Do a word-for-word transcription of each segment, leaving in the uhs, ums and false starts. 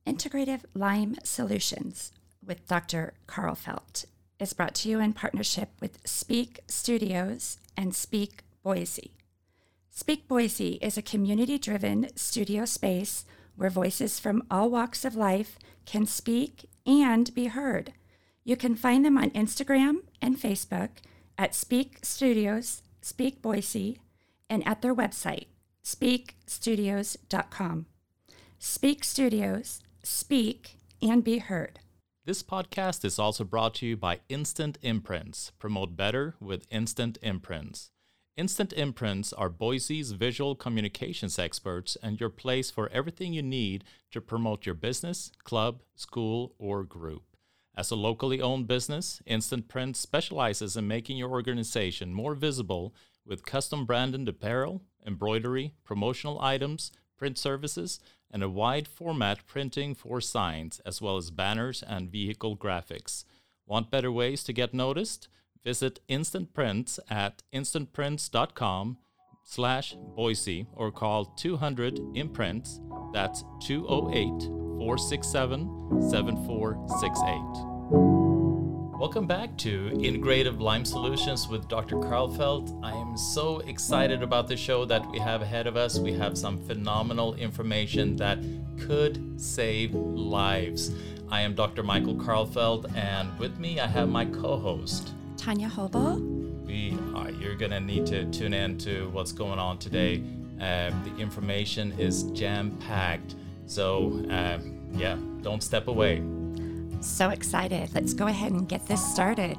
Integrative Lyme Solutions with Doctor Carl Felt is brought to you in partnership with Speak Studios and Speak Boise. Speak Boise is a community-driven studio space where voices from all walks of life can speak and be heard. You can find them on Instagram and Facebook at Speak Studios, Speak Boise, and at their website, speak studios dot com. Speak Studios, speak and be heard. This podcast is also brought to you by Instant Imprints. Promote better with Instant Imprints. Instant Imprints are Boise's visual communications experts and your place for everything you need to promote your business, club, school, or group. As a locally owned business, Instant Prints specializes in making your organization more visible with custom branded apparel, embroidery, promotional items, print services, and a wide format printing for signs, as well as banners and vehicle graphics. Want better ways to get noticed? Visit Instant Prints at instantprints.com slash Boise or call two hundred imprints. That's two oh eight, four six seven, seven four six eight. Welcome back to Integrative Lyme Solutions with Doctor Carl Felt. I am so excited about the show that we have ahead of us. We have some phenomenal information that could save lives. I am Doctor Michael Carl Felt, and with me I have my co-host, Tanya Hobel. We are, you're going to need to tune in to what's going on today. Uh, the information is jam-packed, so uh, yeah, don't step away. So excited. Let's go ahead and get this started.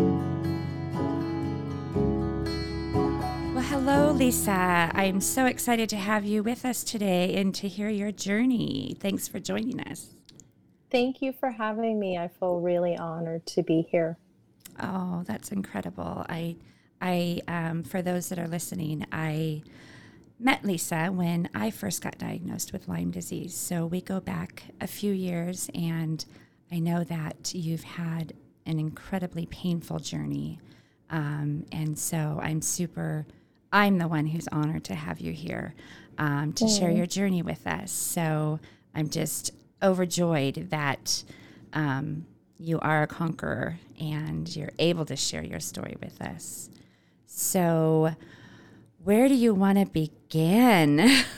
Well, hello, Lisa. I'm so excited to have you with us today and to hear your journey. Thanks for joining us. Thank you for having me. I feel really honored to be here. Oh, that's incredible. I, I, um, for those that are listening, I met Lisa when I first got diagnosed with Lyme disease. So we go back a few years, and I know that you've had an incredibly painful journey. Um, and so I'm super, I'm the one who's honored to have you here um, to mm. share your journey with us. So I'm just overjoyed that um, you are a conqueror and you're able to share your story with us. So where do you want to begin?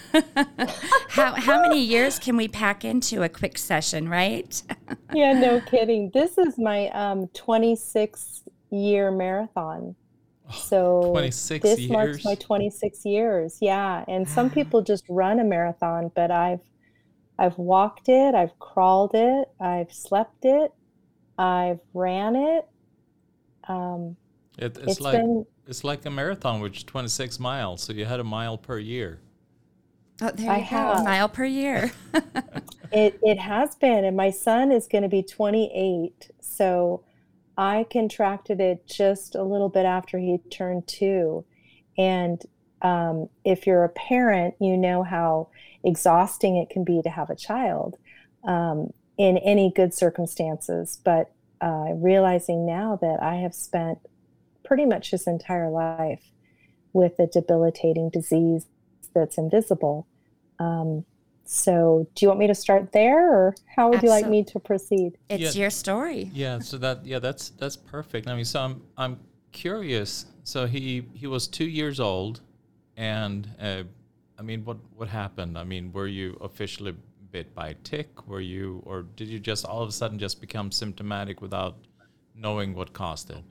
how how many years can we pack into a quick session, right? Yeah, no kidding. This is my um, twenty-six year marathon. So twenty-six this years? marks my twenty-six years. Yeah, and some people just run a marathon, but I've I've walked it, I've crawled it, I've slept it, I've ran it. Um, it it's, it's like been, it's like a marathon, which is twenty-six miles. So you had a mile per year. Oh, there you I go, have. a mile per year. it it has been, and my son is going to be twenty-eight. So I contracted it just a little bit after he turned two. And um, if you're a parent, you know how exhausting it can be to have a child um, in any good circumstances. But uh, realizing now that I have spent pretty much his entire life with a debilitating disease that's invisible. Um, so do you want me to start there, or how would Absolutely. you like me to proceed? It's Yeah. your story. Yeah, so that yeah, that's that's perfect. I mean, so I'm I'm curious. So he he was two years old, and uh, I mean, what what happened? I mean, were you officially bit by a tick? Were you, or did you just all of a sudden just become symptomatic without knowing what caused it?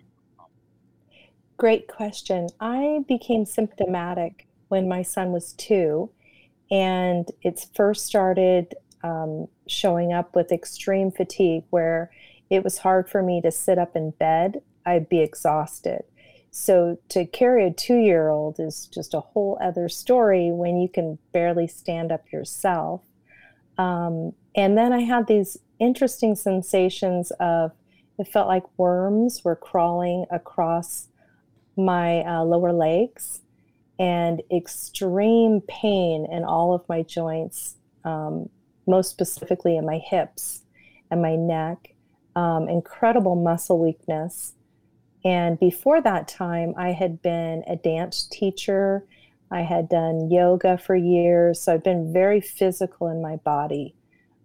Great question. I became symptomatic when my son was two, and it first started um, showing up with extreme fatigue, where it was hard for me to sit up in bed. I'd be exhausted. So to carry a two-year-old is just a whole other story when you can barely stand up yourself. Um, and then I had these interesting sensations of, it felt like worms were crawling across my uh, lower legs, and extreme pain in all of my joints, um, most specifically in my hips and my neck, um, incredible muscle weakness. And before that time, I had been a dance teacher. I had done yoga for years, so I've been very physical in my body.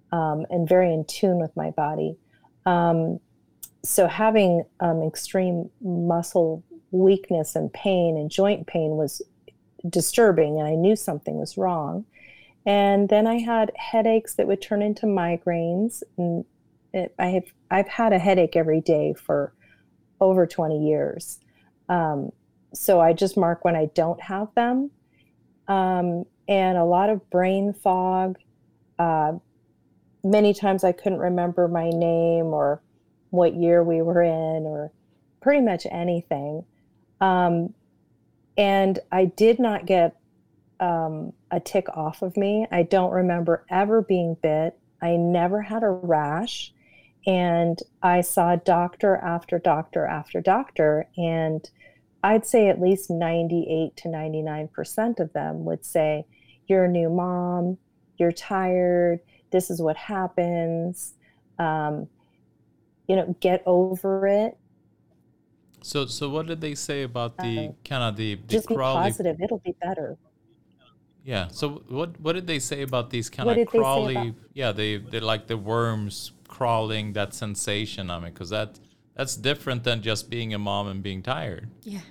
um, and very in tune with my body. Um, so having um, extreme muscle weakness and pain and joint pain was disturbing, and I knew something was wrong. And then I had headaches that would turn into migraines, and it, I have I've had a headache every day for over twenty years. Um, so I just mark when I don't have them, um, and a lot of brain fog. Uh, many times I couldn't remember my name or what year we were in, or pretty much anything. Um, and I did not get um, a tick off of me. I don't remember ever being bit. I never had a rash. And I saw doctor after doctor after doctor. And I'd say at least ninety-eight to ninety-nine percent of them would say, you're a new mom, you're tired, this is what happens, um, you know, get over it. So, so what did they say about the Uh, kind of the, the just be crawly? positive, it'll be better. Yeah. So what what did they say about these kind What of did they say crawly? about- Yeah, they they like the worms crawling, that sensation. I mean, because that that's different than just being a mom and being tired. Yeah.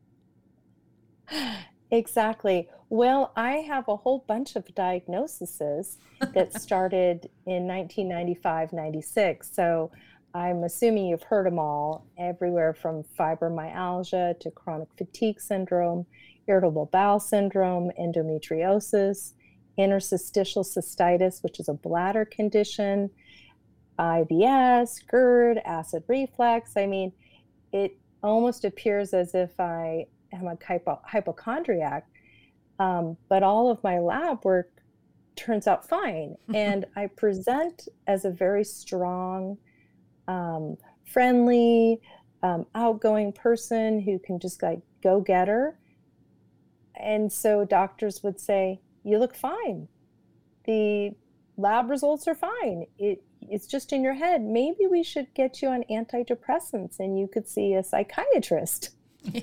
Exactly. Well, I have a whole bunch of diagnoses that started in nineteen ninety-five, ninety-six. So I'm assuming you've heard them all, everywhere from fibromyalgia to chronic fatigue syndrome, irritable bowel syndrome, endometriosis, interstitial cystitis, which is a bladder condition, I B S, GERD, acid reflux. I mean, it almost appears as if I am a hypo- hypochondriac, um, but all of my lab work turns out fine. And I present as a very strong, um, friendly, um, outgoing person who can just like go get her. And so doctors would say, you look fine. The lab results are fine. It, it's just in your head. Maybe we should get you on antidepressants and you could see a psychiatrist. Yeah.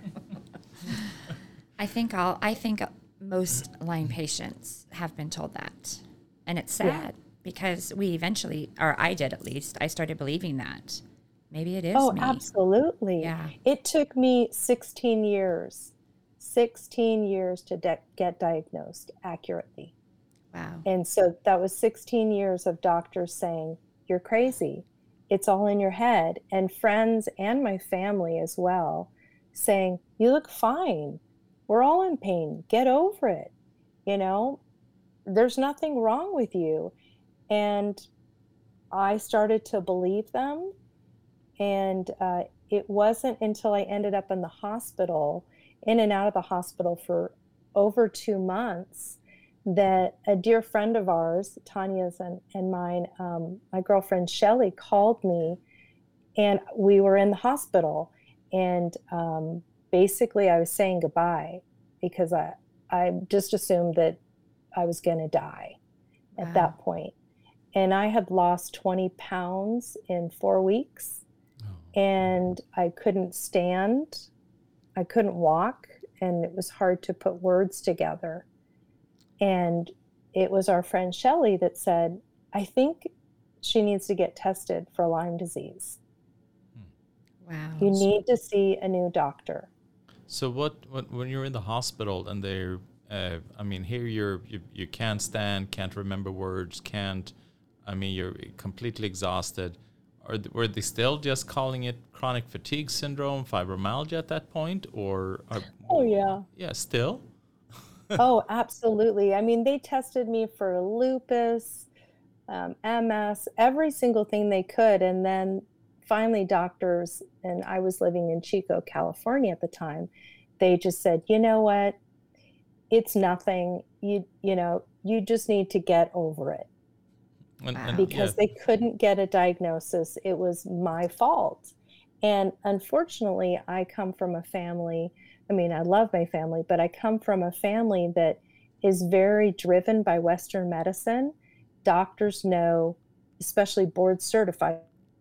I think all I think most Lyme patients have been told that. And it's sad Yeah. because we eventually, or I did at least, I started believing that. Maybe it is Oh, me. absolutely. Yeah. It took me sixteen years, sixteen years to de- get diagnosed accurately. Wow. And so that was sixteen years of doctors saying, you're crazy. It's all in your head. And friends and my family as well saying, you look fine. We're all in pain. Get over it. You know, there's nothing wrong with you. And I started to believe them. And uh, it wasn't until I ended up in the hospital, in and out of the hospital for over two months, that a dear friend of ours, Tanya's and, and mine, um, my girlfriend Shelly, called me, and we were in the hospital. And um, basically I was saying goodbye because I, I just assumed that I was going to die at Wow. that point. And I had lost twenty pounds in four weeks. Oh. And I couldn't stand, I couldn't walk, and it was hard to put words together. And it was our friend Shelly that said, I think she needs to get tested for Lyme disease. Wow. You need to see a new doctor. So what, what when you're in the hospital and they're, uh, I mean, here you're you, you can't stand, can't remember words, can't, I mean, you're completely exhausted. Are th- were they still just calling it chronic fatigue syndrome, fibromyalgia at that point, or? Are, Oh, yeah. Yeah, still. Oh, absolutely. I mean, they tested me for lupus, um, M S, every single thing they could. And then finally doctors, and I was living in Chico, California at the time, they just said, you know what, it's nothing. You, you know, you just need to get over it. And, Wow. and, Because yeah. they couldn't get a diagnosis. It was my fault. And unfortunately, I come from a family, I mean, I love my family, but I come from a family that is very driven by Western medicine. Doctors know, especially board certified,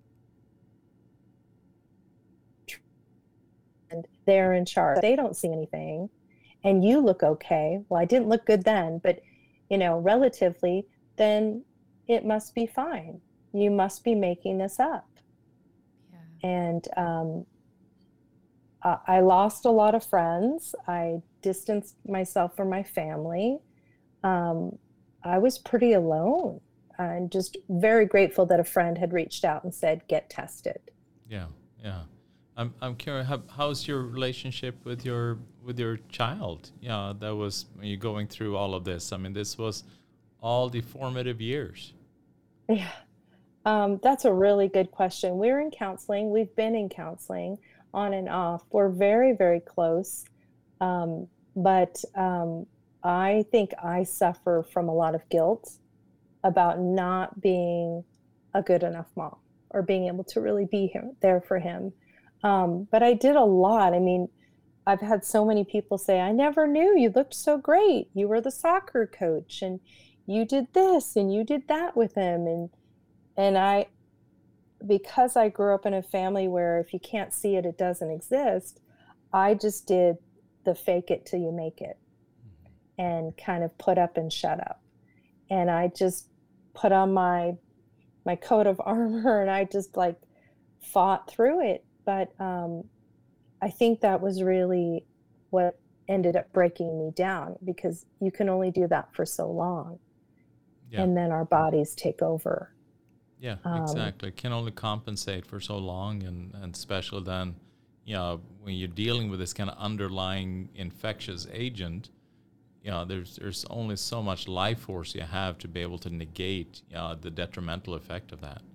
and they're in charge. They don't see anything, and you look okay. Well, I didn't look good then, but, you know, relatively, then it must be fine. You must be making this up. Yeah. And um, uh, I lost a lot of friends. I distanced myself from my family. Um, I was pretty alone. I'm just very grateful that a friend had reached out and said, get tested. Yeah, yeah. I'm I'm curious. How, how's your relationship with your with your child? Yeah, that was when you're going through all of this. I mean, this was all the formative years. Yeah, um, that's a really good question. We're in counseling. We've been in counseling on and off. We're very, very close. Um, but um, I think I suffer from a lot of guilt about not being a good enough mom or being able to really be him, there for him. Um, but I did a lot. I mean, I've had so many people say, I never knew you looked so great. You were the soccer coach and you did this and you did that with him. And, and I, because I grew up in a family where if you can't see it, it doesn't exist. I just did the fake it till you make it and kind of put up and shut up. And I just put on my, my coat of armor and I just like fought through it. But um, I think that was really what ended up breaking me down, because you can only do that for so long. Yeah. And then our bodies take over. Yeah, exactly. Um, can only compensate for so long. And, and especially then, you know, when you're dealing with this kind of underlying infectious agent, you know, there's there's only so much life force you have to be able to negate, you know, the detrimental effect of that.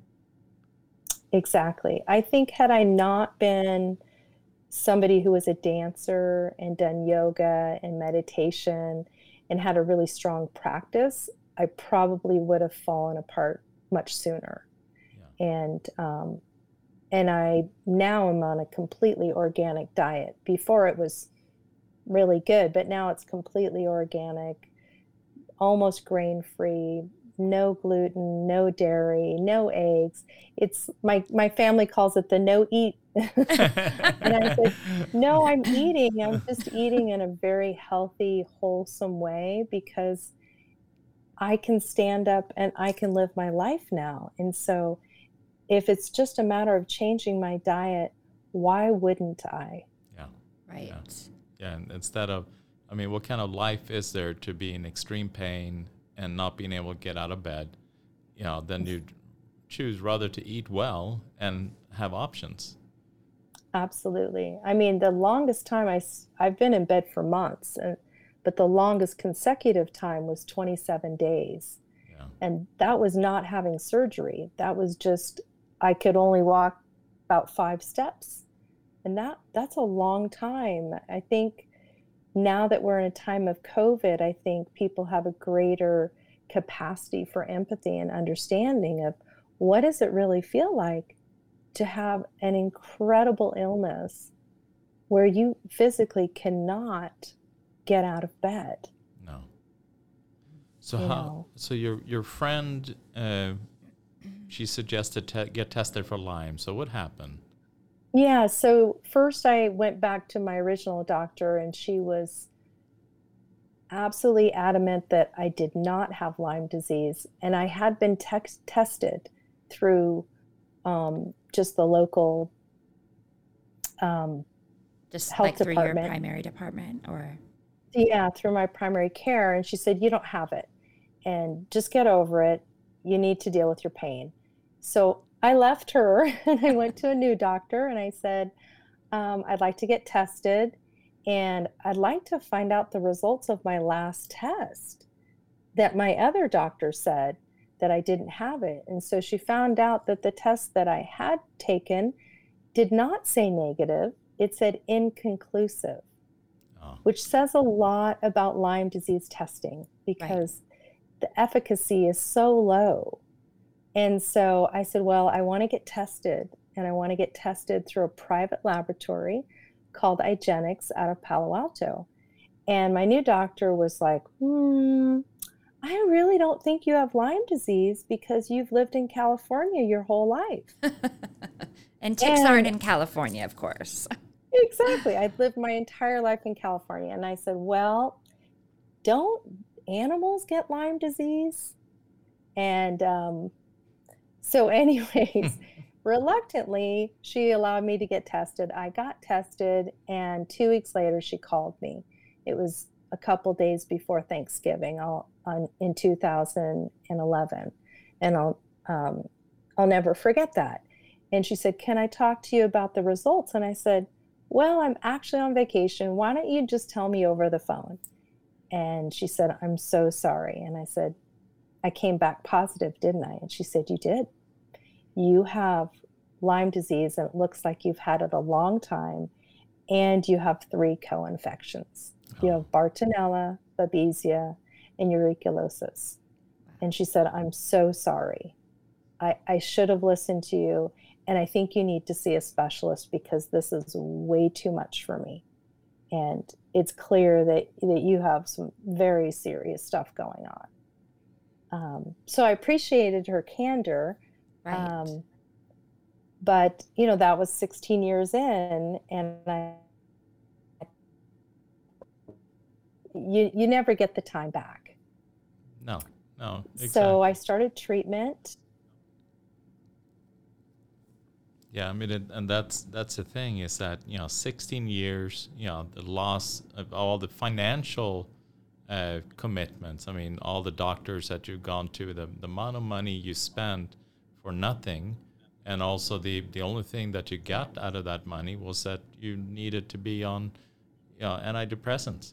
Exactly. I think had I not been somebody who was a dancer and done yoga and meditation and had a really strong practice, I probably would have fallen apart much sooner. Yeah. And um, and I now am on a completely organic diet. Before it was really good, but now it's completely organic, almost grain-free, no gluten, no dairy, no eggs. It's my my family calls it the no eat. And I said, no, I'm eating. I'm just eating in a very healthy, wholesome way because I can stand up and I can live my life now. And so if it's just a matter of changing my diet, why wouldn't I? Yeah. Right. Yeah. Yeah. And instead of, I mean, what kind of life is there to be in extreme pain and not being able to get out of bed? You know, then you choose rather to eat well and have options. Absolutely. I mean, the longest time I, I've been in bed for months, and, but the longest consecutive time was twenty-seven days. Yeah. And that was not having surgery. That was just, I could only walk about five steps. And that that's a long time. I think now that we're in a time of COVID, I think people have a greater capacity for empathy and understanding of what does it really feel like to have an incredible illness where you physically cannot get out of bed. No. So you how? Know. So your your friend, uh, she suggested te- get tested for Lyme. So what happened? Yeah. So first, I went back to my original doctor, and she was absolutely adamant that I did not have Lyme disease, and I had been te- tested through um, just the local um, just health like through department. your primary department, or yeah, through my primary care. And she said, you don't have it, and just get over it. You need to deal with your pain. So I left her and I went to a new doctor, and I said, um, I'd like to get tested, and I'd like to find out the results of my last test that my other doctor said that I didn't have it. And so she found out that the test that I had taken did not say negative. It said inconclusive, oh. which says a lot about Lyme disease testing, because right. the efficacy is so low. And so I said, well, I want to get tested, and I want to get tested through a private laboratory called IGeneX out of Palo Alto. And my new doctor was like, hmm, I really don't think you have Lyme disease because you've lived in California your whole life. And ticks and, aren't in California, of course. Exactly. I've lived my entire life in California. And I said, well, don't animals get Lyme disease? And um, so anyways, reluctantly, she allowed me to get tested. I got tested, and two weeks later, she called me. It was a couple days before Thanksgiving I'll, on, in two thousand eleven. And I'll, um, I'll never forget that. And she said, can I talk to you about the results? And I said, well, I'm actually on vacation. Why don't you just tell me over the phone? And she said, I'm so sorry. And I said, I came back positive, didn't I? And she said, you did. You have Lyme disease, and it looks like you've had it a long time, and you have three co-infections. Oh. You have Bartonella, Babesia, and uricolosis. And she said, I'm so sorry. I, I should have listened to you, and I think you need to see a specialist because this is way too much for me. And it's clear that, that you have some very serious stuff going on. Um, so I appreciated her candor. Right. Um, but, you know, that was sixteen years in, and I, you, you never get the time back. No, no. Exactly. So I started treatment. Yeah, I mean, it, and that's that's the thing is that, you know, sixteen years, you know, the loss of all the financial uh, commitments. I mean, all the doctors that you've gone to, the, the amount of money you spent for nothing, and also the, the only thing that you got out of that money was that you needed to be on, you know, antidepressants.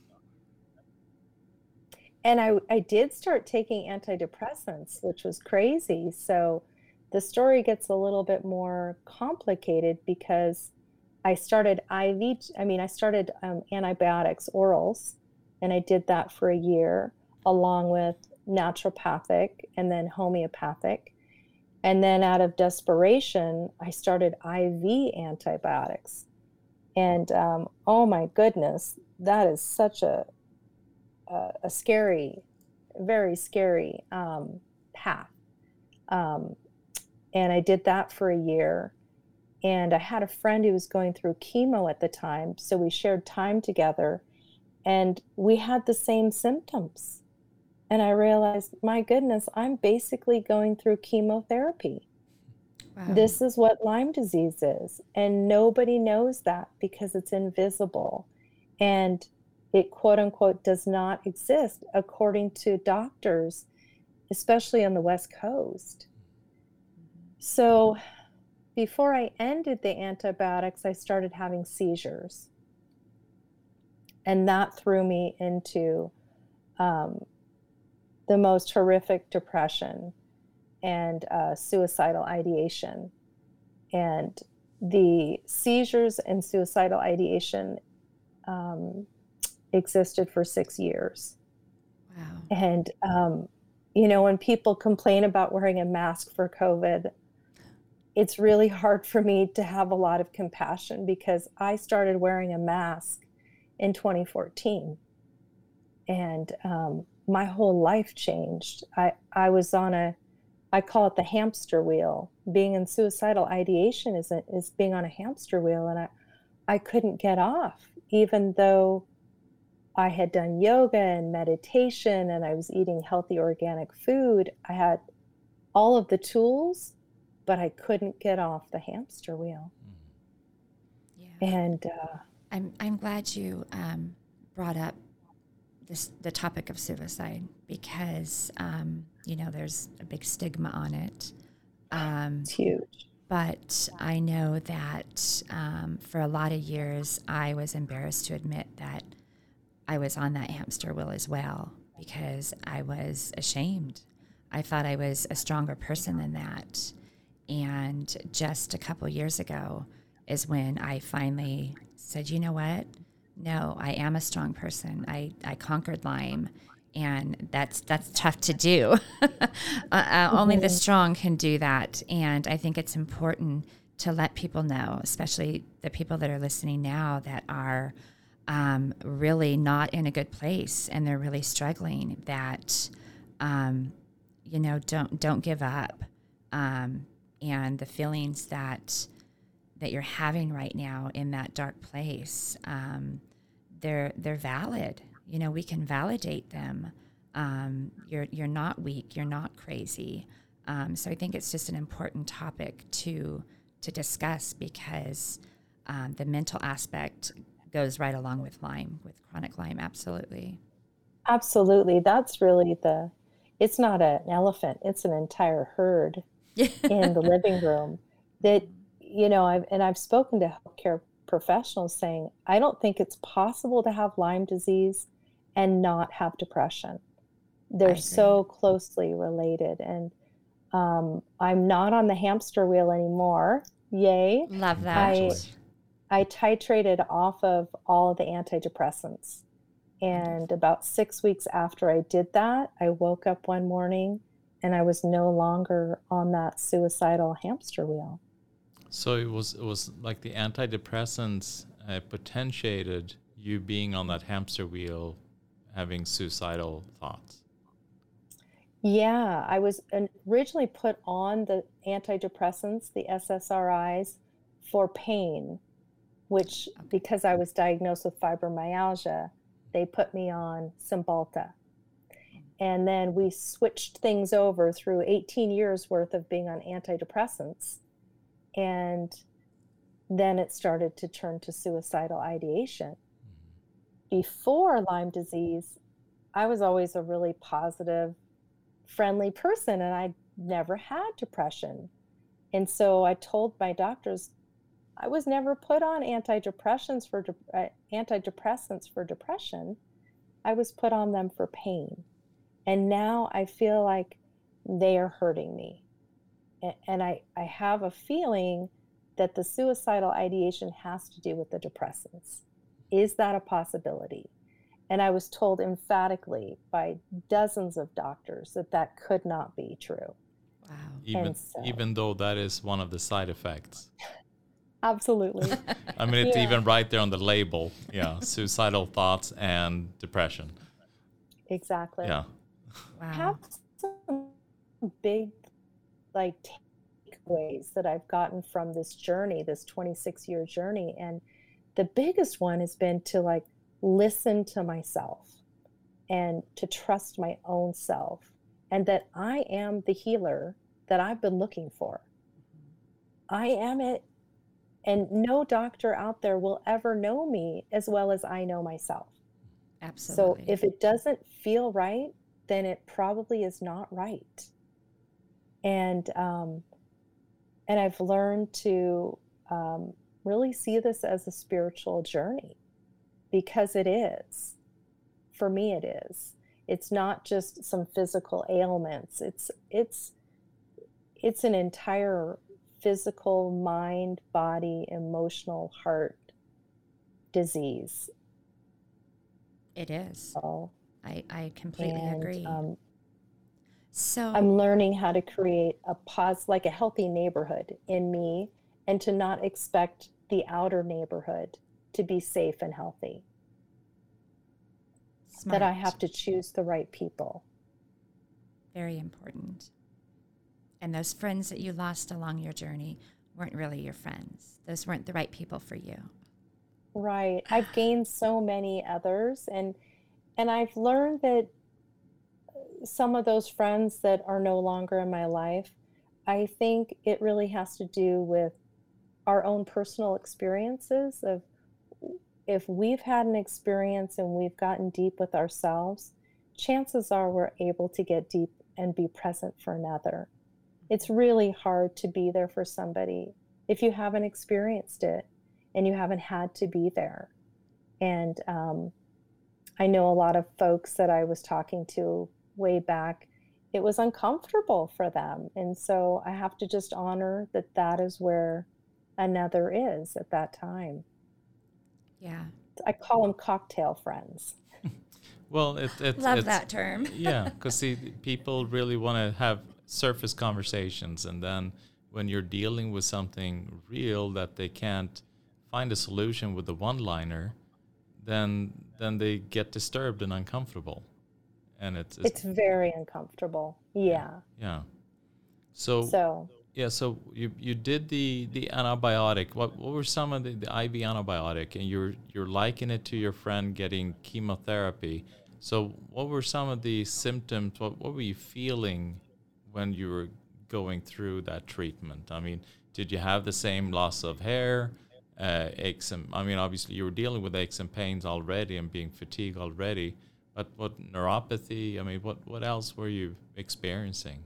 And I, I did start taking antidepressants, which was crazy. So the story gets a little bit more complicated because I started I V, I mean, I started um, antibiotics, orals, and I did that for a year along with naturopathic and then homeopathic. And then out of desperation, I started I V antibiotics. And um, oh my goodness, that is such a, a, a scary, very scary um, path. Um, and I did that for a year. And I had a friend who was going through chemo at the time. So we shared time together, and we had the same symptoms. And I realized, my goodness, I'm basically going through chemotherapy. Wow. This is what Lyme disease is. And nobody knows that because it's invisible. And it, quote unquote, does not exist according to doctors, especially on the West Coast. So before I ended the antibiotics, I started having seizures. And that threw me into um, the most horrific depression and uh, suicidal ideation. And the seizures and suicidal ideation um, existed for six years. Wow. And, um, you know, when people complain about wearing a mask for COVID, it's really hard for me to have a lot of compassion because I started wearing a mask in twenty fourteen. And um, my whole life changed. I, I was on a, I call it the hamster wheel. Being in suicidal ideation is, a, is being on a hamster wheel. And I, I couldn't get off, even though I had done yoga and meditation and I was eating healthy organic food. I had all of the tools, but I couldn't get off the hamster wheel. Yeah. And uh, I'm I'm glad you um, brought up this the topic of suicide because um, you know there's a big stigma on it. Um, it's huge. But I know that um, for a lot of years I was embarrassed to admit that I was on that hamster wheel as well because I was ashamed. I thought I was a stronger person than that. And just a couple years ago is when I finally said, you know what? No, I am a strong person. I, I conquered Lyme, and that's that's tough to do. uh, uh, only the strong can do that. And I think it's important to let people know, especially the people that are listening now that are um, really not in a good place and they're really struggling, that, um, you know, don't don't give up. Um, and the feelings that that you're having right now in that dark place, um, they're they're valid. You know, we can validate them. Um, you're you're not weak. You're not crazy. Um, so I think it's just an important topic to to discuss because um, the mental aspect goes right along with Lyme, with chronic Lyme. Absolutely. Absolutely. That's really the, it's not an elephant, it's an entire herd in the living room that, you know, I've, and I've spoken to healthcare professionals saying, I don't think it's possible to have Lyme disease and not have depression. They're so closely related. And um, I'm not on the hamster wheel anymore. Yay. Love that. I, I titrated off of all of the antidepressants. And about six weeks after I did that, I woke up one morning and I was no longer on that suicidal hamster wheel. So it was it was like the antidepressants uh, potentiated you being on that hamster wheel, having suicidal thoughts. Yeah, I was originally put on the antidepressants, the S S R Is, for pain, which because I was diagnosed with fibromyalgia, they put me on Cymbalta. And then we switched things over through eighteen years worth of being on antidepressants. And then it started to turn to suicidal ideation. Before Lyme disease, I was always a really positive, friendly person, and I never had depression. And so I told my doctors, I was never put on antidepressants for de- uh, antidepressants for depression. I was put on them for pain. And now I feel like they are hurting me. And, and I, I have a feeling that the suicidal ideation has to do with the depressants. Is that a possibility? And I was told emphatically by dozens of doctors that that could not be true. Wow. Even, so, even though that is one of the side effects. Absolutely. I mean, it's yeah. even right there on the label. Yeah, suicidal thoughts and depression. Exactly. Yeah. Wow. I have some big, like, takeaways that I've gotten from this journey, this twenty-six year journey. And the biggest one has been to, like, listen to myself and to trust my own self, and that I am the healer that I've been looking for. I am it. And no doctor out there will ever know me as well as I know myself. Absolutely. So if it doesn't feel right, then it probably is not right. And um, and I've learned to um, really see this as a spiritual journey, because it is. For me, it is. It's not just some physical ailments. It's it's it's an entire physical, mind, body, emotional, heart disease. It is. So, I, I completely and, agree. Um, so I'm learning how to create a pos, like a healthy neighborhood in me, and to not expect the outer neighborhood to be safe and healthy. Smart. That I have to choose the right people. Very important. And those friends that you lost along your journey weren't really your friends. Those weren't the right people for you. Right. I've gained so many others, and and I've learned that some of those friends that are no longer in my life, I think it really has to do with our own personal experiences of, if we've had an experience and we've gotten deep with ourselves, chances are we're able to get deep and be present for another. It's really hard to be there for somebody if you haven't experienced it and you haven't had to be there. And um, I know a lot of folks that I was talking to way back, it was uncomfortable for them. And so I have to just honor that that is where another is at that time. Yeah. I call them cocktail friends. Well, it, it, Love it's, that term. Yeah, because see, people really want to have surface conversations, and then when you're dealing with something real that they can't find a solution with the one-liner, then then they get disturbed and uncomfortable, and it's it's, it's very uncomfortable. Yeah. Yeah. So. So. Yeah. So you you did the the antibiotic. What what were some of the, the I V antibiotic, and you're you're likening it to your friend getting chemotherapy. So what were some of the symptoms? What, what were you feeling when you were going through that treatment? I mean, did you have the same loss of hair, uh, aches and, I mean, obviously you were dealing with aches and pains already and being fatigued already, but what neuropathy, I mean, what, what else were you experiencing?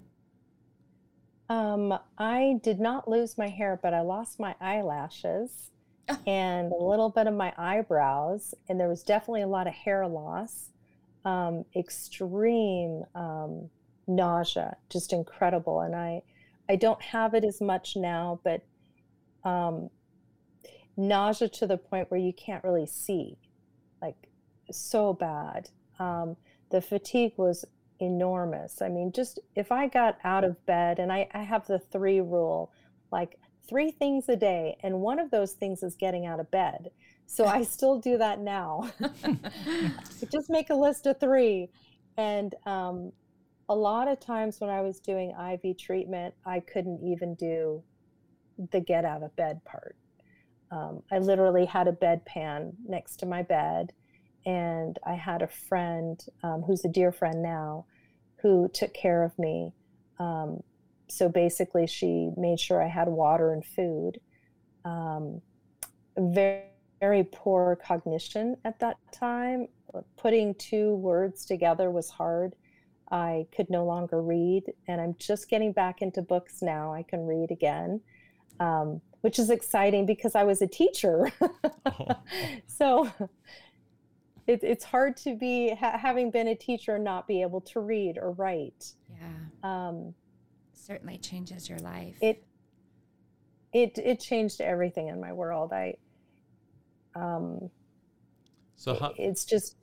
Um, I did not lose my hair, but I lost my eyelashes and a little bit of my eyebrows, and there was definitely a lot of hair loss, um, extreme um, nausea, just incredible. And I, I don't have it as much now, but um, nausea to the point where you can't really see, like so bad. Um, the fatigue was enormous. I mean, just if I got out of bed, and I, I have the three rule, like three things a day, and one of those things is getting out of bed. So I still do that now. Just make a list of three. And um, a lot of times when I was doing I V treatment, I couldn't even do the get out of bed part. Um, I literally had a bedpan next to my bed, and I had a friend um, who's a dear friend now who took care of me. Um, so basically, she made sure I had water and food. Um, very, very poor cognition at that time. Putting two words together was hard. I could no longer read, and I'm just getting back into books now. I can read again. Um, which is exciting because I was a teacher. Oh. So it, it's hard to be, ha- having been a teacher, not be able to read or write. Yeah. Um, Certainly changes your life. It, it, it changed everything in my world. I, um, so how, it's just,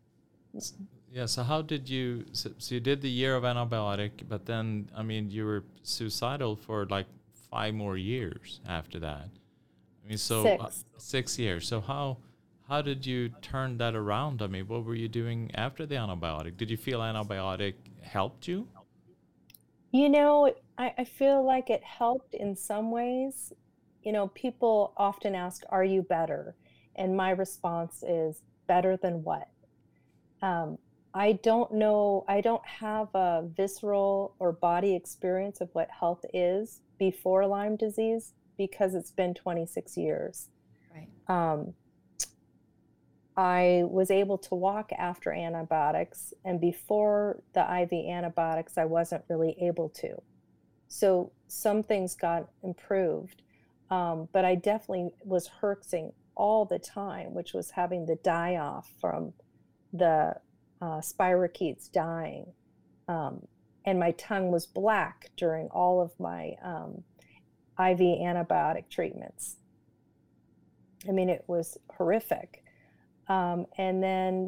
yeah. So how did you, so, so you did the year of antibiotic, but then, I mean, you were suicidal for like five more years after that. I mean, so six. Uh, six years. So how how did you turn that around? I mean, what were you doing after the antibiotic? Did you feel antibiotic helped you? You know, I, I feel like it helped in some ways. You know, people often ask, "Are you better?" And my response is, "Better than what?" Um, I don't know. I don't have a visceral or body experience of what health is before Lyme disease because it's been twenty-six years. Right. Um, I was able to walk after antibiotics, and before the I V antibiotics, I wasn't really able to. So some things got improved, um, but I definitely was herxing all the time, which was having the die off from the uh, spirochetes dying. Um, and my tongue was black during all of my um, I V antibiotic treatments. I mean, it was horrific. Um, and then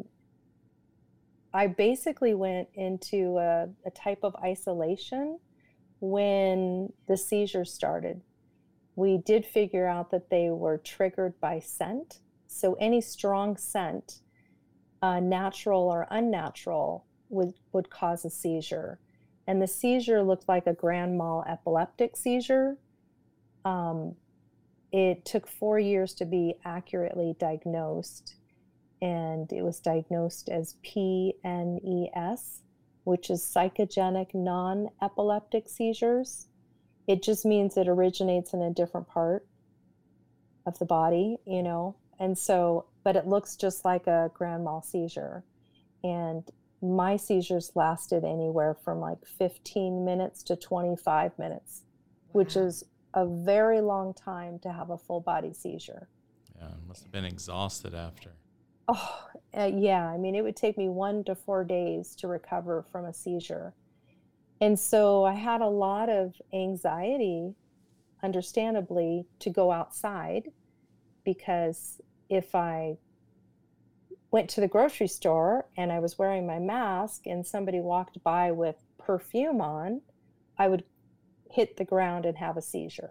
I basically went into a, a type of isolation when the seizures started. We did figure out that they were triggered by scent. So any strong scent, uh, natural or unnatural, would, would cause a seizure. And the seizure looked like a grand mal epileptic seizure. Um, it took four years to be accurately diagnosed. And it was diagnosed as P N E S, which is psychogenic non-epileptic seizures. It just means it originates in a different part of the body, you know, and so, but it looks just like a grand mal seizure. And my seizures lasted anywhere from like fifteen minutes to twenty-five minutes, wow. Which is a very long time to have a full body seizure. Yeah, must have been exhausted after. Oh, uh, yeah. I mean, it would take me one to four days to recover from a seizure. And so I had a lot of anxiety, understandably, to go outside, because if I went to the grocery store and I was wearing my mask and somebody walked by with perfume on, I would hit the ground and have a seizure.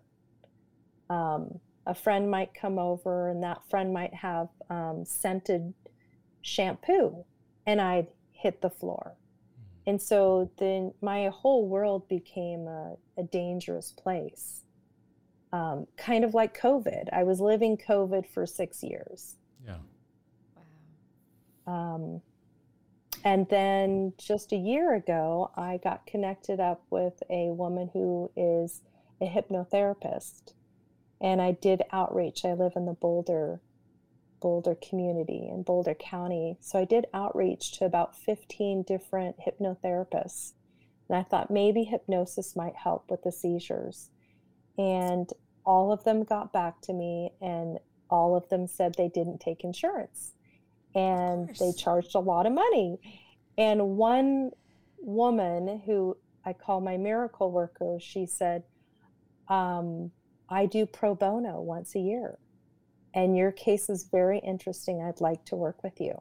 Um, A friend might come over and that friend might have um, scented shampoo and I'd hit the floor. And so then my whole world became a, a dangerous place. Um, kind of like COVID. I was living COVID for six years. Yeah. Wow. Um, And then just a year ago, I got connected up with a woman who is a hypnotherapist. And I did outreach. I live in the Boulder, Boulder community in Boulder County. So I did outreach to about fifteen different hypnotherapists. And I thought maybe hypnosis might help with the seizures. And all of them got back to me, and all of them said they didn't take insurance. And they charged a lot of money. And one woman who I call my miracle worker, she said, um, I do pro bono once a year. And your case is very interesting. I'd like to work with you.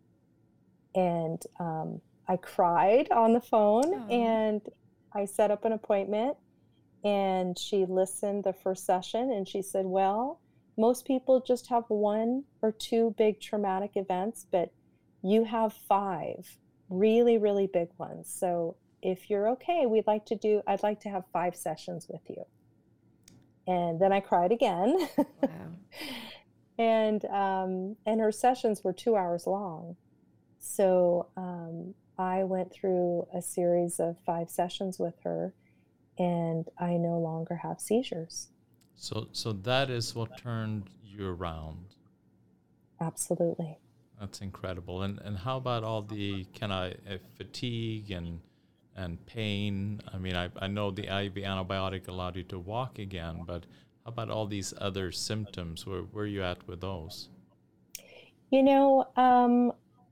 And um, I cried on the phone. Aww. And I set up an appointment. And she listened the first session, and she said, well, most people just have one or two big traumatic events, but you have five really, really big ones. So if you're okay, we'd like to do, I'd like to have five sessions with you. And then I cried again. Wow. and, um, and her sessions were two hours long. So um, I went through a series of five sessions with her, and I no longer have seizures. So so that is what turned you around. Absolutely. That's incredible. And and how about all the kind of uh, fatigue and and pain? I mean, I, I know the I V antibiotic allowed you to walk again, but how about all these other symptoms? Where, where are you at with those? You know, um,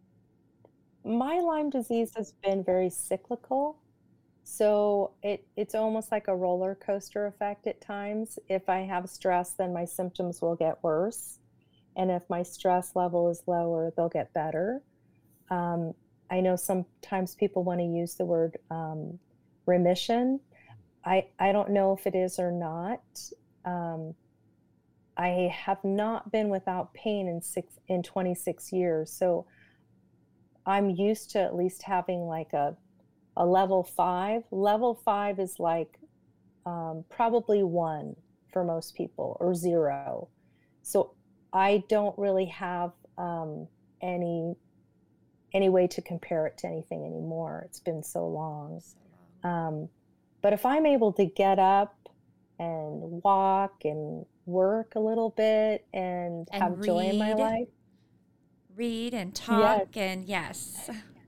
my Lyme disease has been very cyclical. So it, it's almost like a roller coaster effect at times. If I have stress, then my symptoms will get worse. And if my stress level is lower, they'll get better. Um, I know sometimes people want to use the word um, remission. I, I don't know if it is or not. Um, I have not been without pain in six in twenty-six years. So I'm used to at least having like a a level five. Level five is like um, probably one for most people, or zero. So I don't really have um, any any way to compare it to anything anymore. It's been so long. So long. Um, but if I'm able to get up and walk and work a little bit and, and have read, joy in my life. Read and talk, yes. and yes.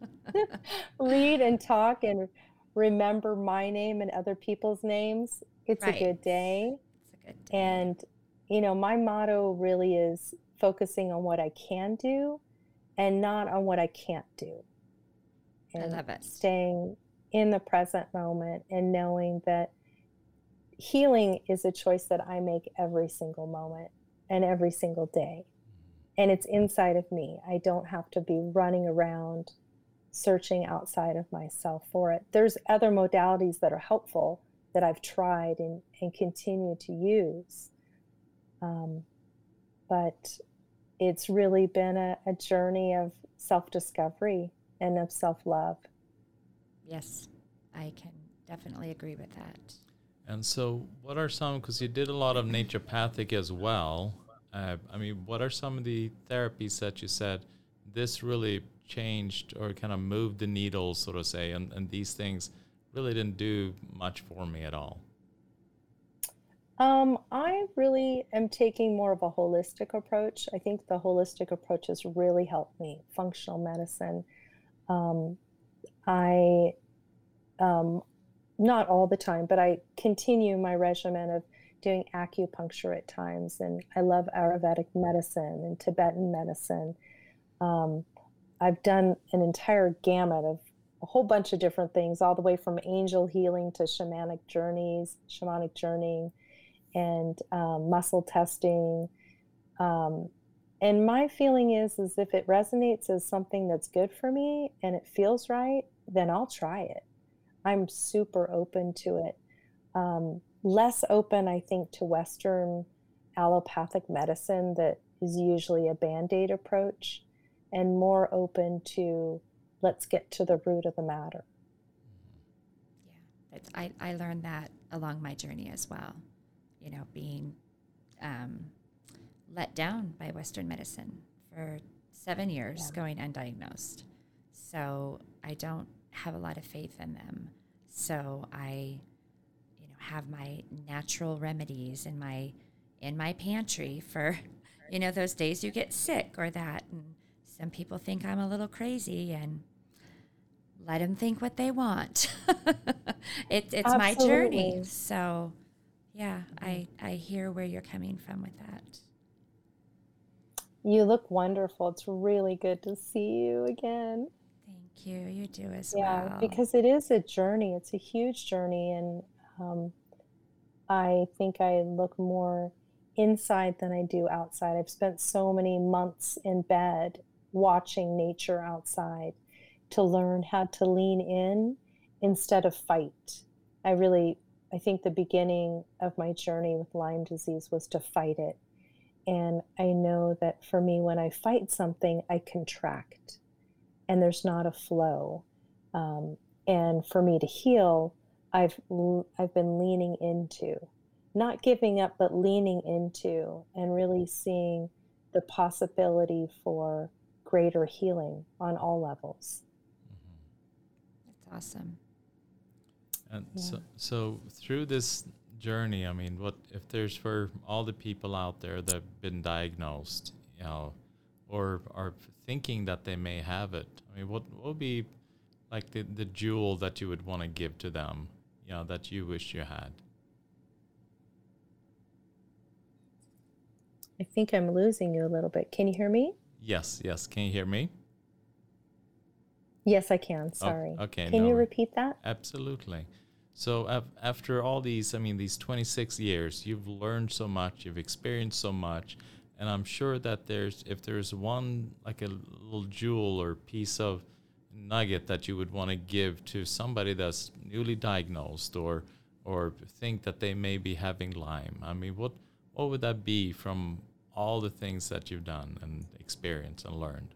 Read and talk and remember my name and other people's names. It's right. a good day. It's a good day. And, you know, my motto really is focusing on what I can do and not on what I can't do. And I love it. Staying in the present moment and knowing that healing is a choice that I make every single moment and every single day. And it's inside of me. I don't have to be running around searching outside of myself for it. There's other modalities that are helpful that I've tried and, and continue to use. Um, but it's really been a, a journey of self-discovery and of self-love. Yes, I can definitely agree with that. And so what are some, because you did a lot of naturopathic as well, uh, I mean, what are some of the therapies that you said, this really changed or kind of moved the needle, so to say, and, and these things really didn't do much for me at all? Um, I really am taking more of a holistic approach. I think the holistic approach has really helped me. Functional medicine. Um, I, um, not all the time, but I continue my regimen of doing acupuncture at times. And I love Ayurvedic medicine and Tibetan medicine. Um, I've done an entire gamut of a whole bunch of different things, all the way from angel healing to shamanic journeys, shamanic journeying, and um, muscle testing. Um, and my feeling is, is if it resonates as something that's good for me and it feels right, then I'll try it. I'm super open to it. Um, less open, I think, to Western allopathic medicine that is usually a Band-Aid approach, and more open to let's get to the root of the matter. Yeah, it's, I, I learned that along my journey as well. You know, being um, let down by Western medicine for seven years, yeah. going undiagnosed. So I don't have a lot of faith in them. So I, you know, have my natural remedies in my in my pantry for, you know, those days you get sick or that. And some people think I'm a little crazy, and let them think what they want. it, it's Absolutely. my journey. So, yeah, I, I hear where you're coming from with that. You look wonderful. It's really good to see you again. Thank you. You do as Yeah, well. because it is a journey. It's a huge journey. And um, I think I look more inside than I do outside. I've spent so many months in bed watching nature outside to learn how to lean in instead of fight. I really, I think the beginning of my journey with Lyme disease was to fight it. And I know that for me, when I fight something, I contract and there's not a flow. Um, and for me to heal, I've, I've been leaning into, not giving up, but leaning into and really seeing the possibility for greater healing on all levels. That's awesome. And Yeah. so, so through this journey, I mean, what if there's for all the people out there that have been diagnosed, you know, or are thinking that they may have it? I mean, what, what would be like the, the jewel that you would want to give to them, you know, that you wish you had? I think I'm losing you a little bit. Can you hear me? Yes, yes. Can you hear me? Yes, I can. Sorry. Oh, okay. Can no, you repeat that? Absolutely. So af- after all these, I mean, these twenty-six years, you've learned so much, you've experienced so much, and I'm sure that there's, if there's one, like a little jewel or piece of nugget that you would want to give to somebody that's newly diagnosed or or think that they may be having Lyme, I mean, what what would that be from all the things that you've done and experienced and learned?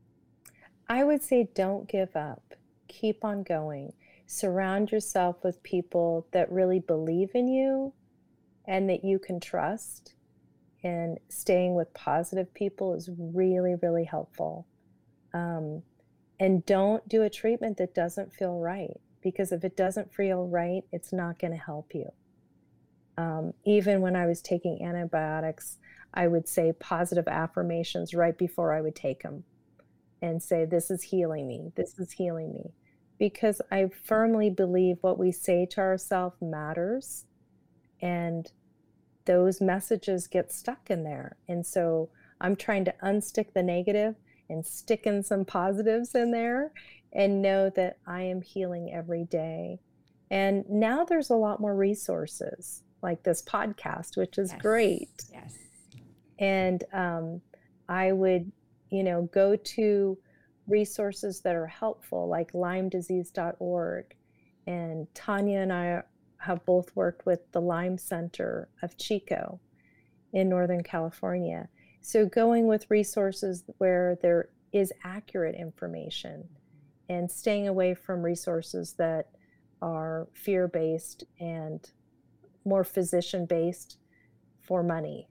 I would say don't give up. Keep on going. Surround yourself with people that really believe in you and that you can trust. And staying with positive people is really, really helpful. Um, and don't do a treatment that doesn't feel right, because if it doesn't feel right, it's not going to help you. Um, even when I was taking antibiotics, I would say positive affirmations right before I would take them and say, this is healing me, this is healing me. Because I firmly believe what we say to ourselves matters, and those messages get stuck in there. And so I'm trying to unstick the negative and stick in some positives in there and know that I am healing every day. And now there's a lot more resources like this podcast, which is Yes. great. Yes. And um, I would, you know, go to resources that are helpful, like lyme disease dot org. And Tanya and I have both worked with the Lyme Center of Chico in Northern California. So going with resources where there is accurate information and staying away from resources that are fear-based and more physician-based for money.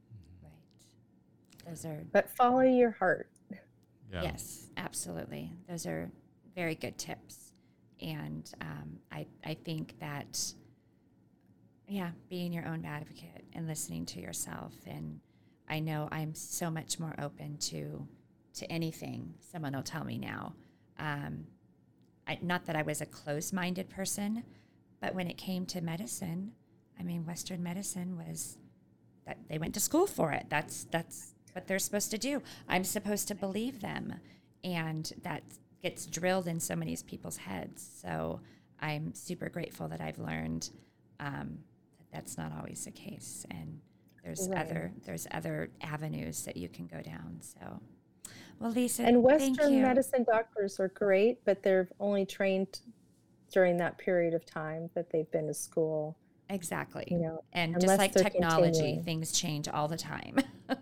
Right. Those are, But follow your heart. Yeah. yes, absolutely. Those are very good tips. And um, I, I think that, yeah, being your own advocate and listening to yourself. And I know I'm so much more open to to anything someone will tell me now. Um, I, not that I was a closed-minded person, but when it came to medicine, I mean, Western medicine was that they went to school for it. That's that's what they're supposed to do. I'm supposed to believe them, and that gets drilled in so many people's heads. So I'm super grateful that I've learned um, that that's not always the case, and there's Right. other there's other avenues that you can go down. So, well, Lisa, And thank Western you. medicine doctors are great, but they're only trained during that period of time that they've been to school. Exactly. You know, And just unless like they're technology, continuing. things change all the time.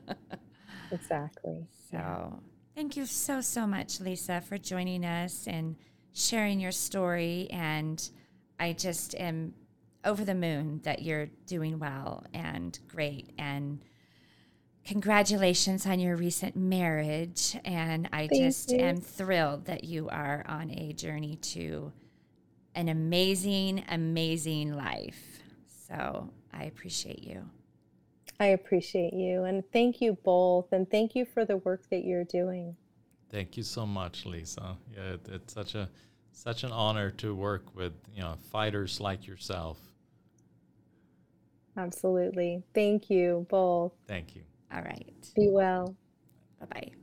Exactly. So Yeah. thank you so, so much, Lisa, for joining us and sharing your story. And I just am over the moon that you're doing well and great. And congratulations on your recent marriage. And I Thank just you. am thrilled that you are on a journey to an amazing, amazing life. So I appreciate you. I appreciate you. And thank you both. And thank you for the work that you're doing. Thank you so much, Lisa. Yeah, it, it's such a such an honor to work with, you know, fighters like yourself. Absolutely. Thank you both. Thank you. All right. Be well. Bye-bye.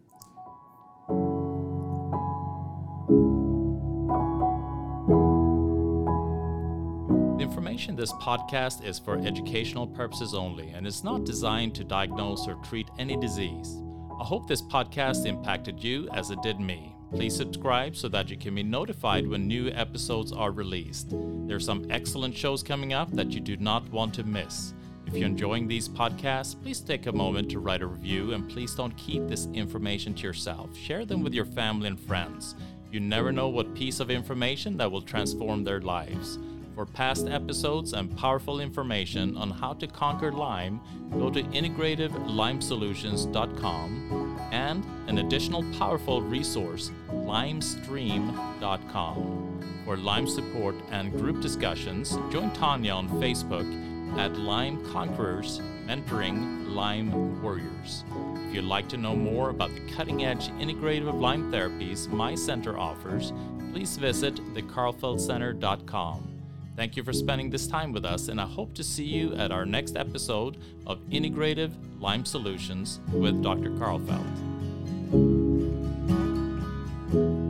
The information in this podcast is for educational purposes only and is not designed to diagnose or treat any disease. I hope this podcast impacted you as it did me. Please subscribe so that you can be notified when new episodes are released. There are some excellent shows coming up that you do not want to miss. If you're enjoying these podcasts, please take a moment to write a review, and please don't keep this information to yourself. Share them with your family and friends. You never know what piece of information that will transform their lives. For past episodes and powerful information on how to conquer Lyme, go to integrative lyme solutions dot com, and an additional powerful resource, lyme stream dot com. For Lyme support and group discussions, join Tanya on Facebook at Lyme Conquerors, mentoring Lyme warriors. If you'd like to know more about the cutting-edge integrative Lyme therapies my center offers, please visit the karlfeldt center dot com. Thank you for spending this time with us, and I hope to see you at our next episode of Integrative Lyme Solutions with Doctor Karlfeldt.